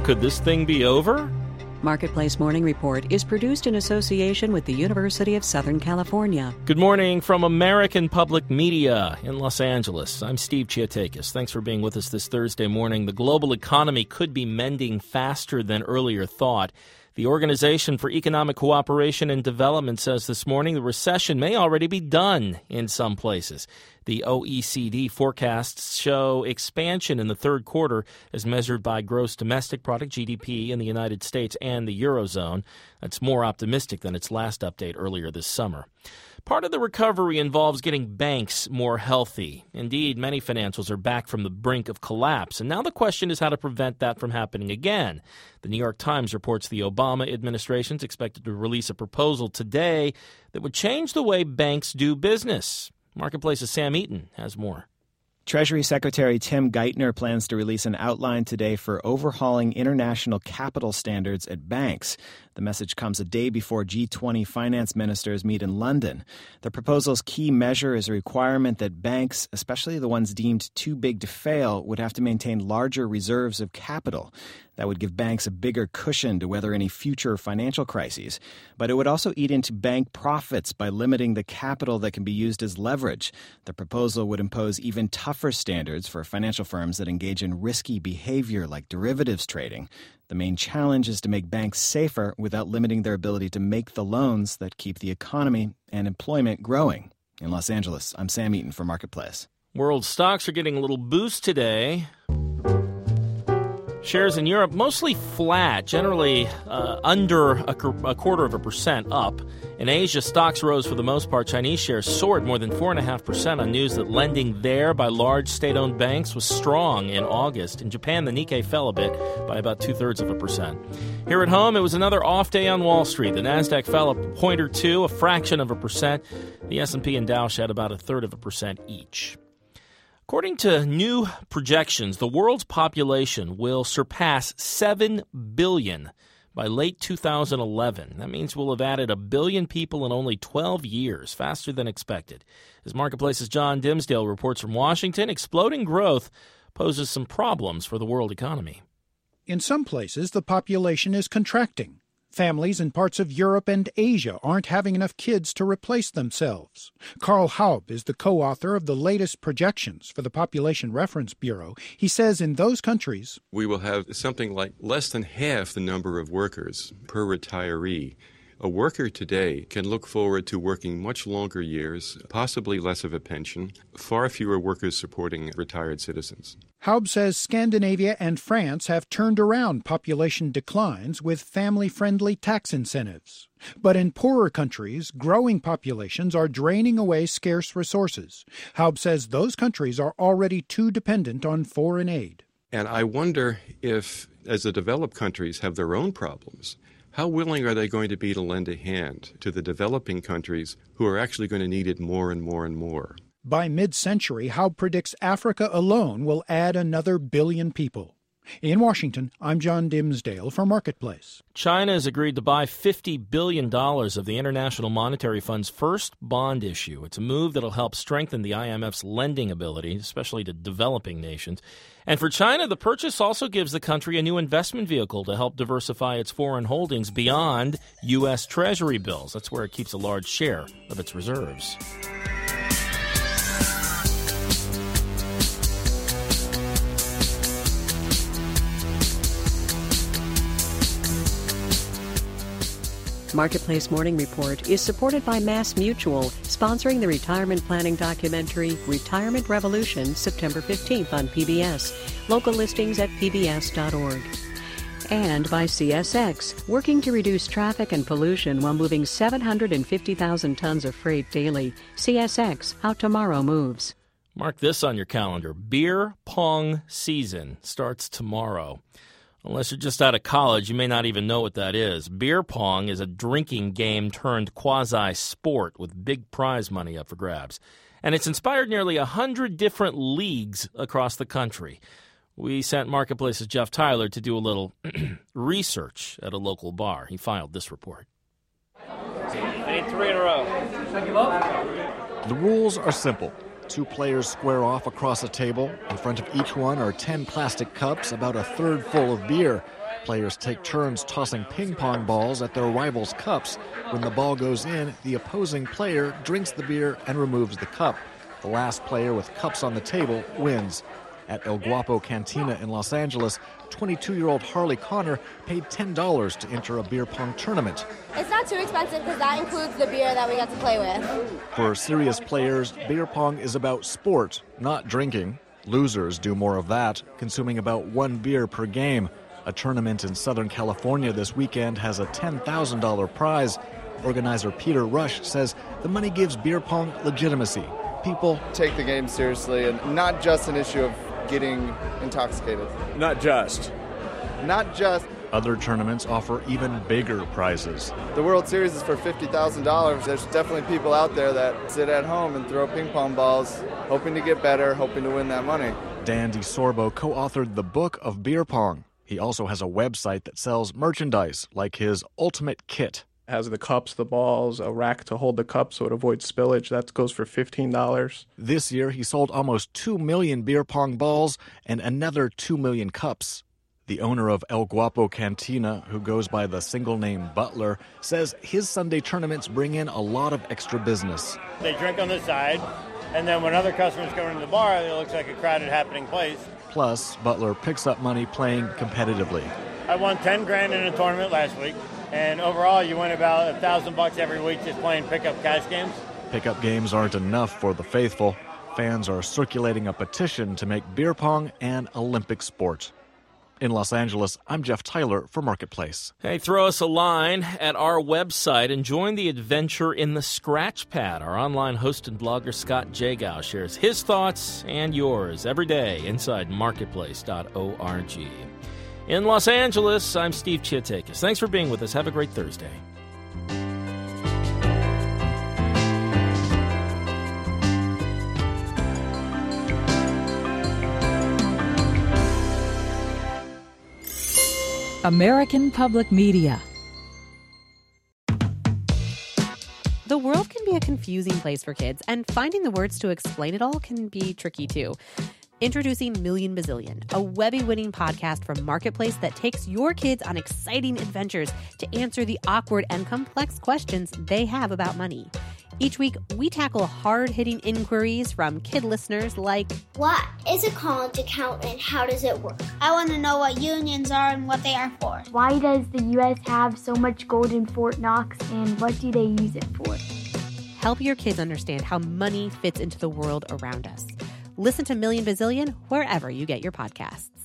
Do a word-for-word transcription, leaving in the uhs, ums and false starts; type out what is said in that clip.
Could this thing be over? Marketplace Morning Report is produced in association with the University of Southern California. Good morning from American Public Media in Los Angeles. I'm Steve Chiatakis. Thanks for being with us this Thursday morning. The global economy could be mending faster than earlier thought. The Organization for Economic Cooperation and Development says this morning the recession may already be done in some places. The O E C D forecasts show expansion in the third quarter as measured by gross domestic product, G D P, in the United States and the Eurozone. That's more optimistic than its last update earlier this summer. Part of the recovery involves getting banks more healthy. Indeed, many financials are back from the brink of collapse, and now the question is how to prevent that from happening again. The New York Times reports the Obama administration is expected to release a proposal today that would change the way banks do business. Marketplace's Sam Eaton has more. Treasury Secretary Tim Geithner plans to release an outline today for overhauling international capital standards at banks. The message comes a day before G twenty finance ministers meet in London. The proposal's key measure is a requirement that banks, especially the ones deemed too big to fail, would have to maintain larger reserves of capital. That would give banks a bigger cushion to weather any future financial crises. But it would also eat into bank profits by limiting the capital that can be used as leverage. The proposal would impose even tougher standards for financial firms that engage in risky behavior like derivatives trading. The main challenge is to make banks safer without limiting their ability to make the loans that keep the economy and employment growing. In Los Angeles, I'm Sam Eaton for Marketplace. World stocks are getting a little boost today. Shares in Europe mostly flat, generally uh, under a, a quarter of a percent up. In Asia, stocks rose for the most part. Chinese shares soared more than four point five percent on news that lending there by large state-owned banks was strong in August. In Japan, the Nikkei fell a bit by about two-thirds of a percent. Here at home, it was another off day on Wall Street. The Nasdaq fell a point or two, a fraction of a percent. The S and P and Dow shed about a third of a percent each. According to new projections, the world's population will surpass seven billion by late two thousand eleven. That means we'll have added a billion people in only twelve years, faster than expected. As Marketplace's John Dimsdale reports from Washington, exploding growth poses some problems for the world economy. In some places, the population is contracting. Families in parts of Europe and Asia aren't having enough kids to replace themselves. Carl Haub is the co-author of the latest projections for the Population Reference Bureau. He says in those countries, we will have something like less than half the number of workers per retiree. A worker today can look forward to working much longer years, possibly less of a pension, far fewer workers supporting retired citizens. Haub says Scandinavia and France have turned around population declines with family-friendly tax incentives. But in poorer countries, growing populations are draining away scarce resources. Haub says those countries are already too dependent on foreign aid. And I wonder if, as the developed countries have their own problems, how willing are they going to be to lend a hand to the developing countries who are actually going to need it more and more and more? By mid-century, Haub predicts Africa alone will add another billion people. In Washington, I'm John Dimsdale for Marketplace. China has agreed to buy fifty billion dollars of the International Monetary Fund's first bond issue. It's a move that will help strengthen the I M F's lending ability, especially to developing nations. And for China, the purchase also gives the country a new investment vehicle to help diversify its foreign holdings beyond U S. Treasury bills. That's where it keeps a large share of its reserves. Marketplace Morning Report is supported by Mass Mutual, sponsoring the retirement planning documentary Retirement Revolution, September fifteenth on P B S. Local listings at p b s dot org. And by C S X, working to reduce traffic and pollution while moving seven hundred fifty thousand tons of freight daily. C S X, how tomorrow moves. Mark this on your calendar. Beer pong season starts tomorrow. Unless you're just out of college, you may not even know what that is. Beer pong is a drinking game turned quasi-sport with big prize money up for grabs. And it's inspired nearly one hundred different leagues across the country. We sent Marketplace's Jeff Tyler to do a little research at a local bar. He filed this report. I need three in a row. The rules are simple. Two players square off across a table. In front of each one are ten plastic cups, about a third full of beer. Players take turns tossing ping pong balls at their rivals' cups. When the ball goes in, the opposing player drinks the beer and removes the cup. The last player with cups on the table wins. At El Guapo Cantina in Los Angeles, twenty-two-year-old Harley Connor paid ten dollars to enter a beer pong tournament. It's not too expensive because that includes the beer that we get to play with. For serious players, beer pong is about sport, not drinking. Losers do more of that, consuming about one beer per game. A tournament in Southern California this weekend has a ten thousand dollars prize. Organizer Peter Rush says the money gives beer pong legitimacy. People take the game seriously, and not just an issue of getting intoxicated. Not just. Not just. Other tournaments offer even bigger prizes. The World Series is for fifty thousand dollars. There's definitely people out there that sit at home and throw ping pong balls, hoping to get better, hoping to win that money. Dan DeSorbo co-authored the Book of Beer Pong. He also has a website that sells merchandise, like his Ultimate Kit. It has the cups, the balls, a rack to hold the cups so it avoids spillage. That goes for fifteen dollars. This year, he sold almost two million beer pong balls and another two million cups. The owner of El Guapo Cantina, who goes by the single name Butler, says his Sunday tournaments bring in a lot of extra business. They drink on the side, and then when other customers come into the bar, it looks like a crowded, happening place. Plus, Butler picks up money playing competitively. I won ten grand in a tournament last week. And overall, you win about a thousand bucks every week just playing pickup cash games. Pickup games aren't enough for the faithful. Fans are circulating a petition to make beer pong an Olympic sport. In Los Angeles, I'm Jeff Tyler for Marketplace. Hey, throw us a line at our website and join the adventure in the Scratch Pad. Our online host and blogger Scott Jagow shares his thoughts and yours every day inside marketplace dot org. In Los Angeles, I'm Steve Chiatakis. Thanks for being with us. Have a great Thursday. American Public Media. The world can be a confusing place for kids, and finding the words to explain it all can be tricky too. Introducing Million Bazillion, a Webby-winning podcast from Marketplace that takes your kids on exciting adventures to answer the awkward and complex questions they have about money. Each week, we tackle hard-hitting inquiries from kid listeners like, what is a college account and how does it work? I want to know what unions are and what they are for. Why does the U S have so much gold in Fort Knox and what do they use it for? Help your kids understand how money fits into the world around us. Listen to Million Bazillion wherever you get your podcasts.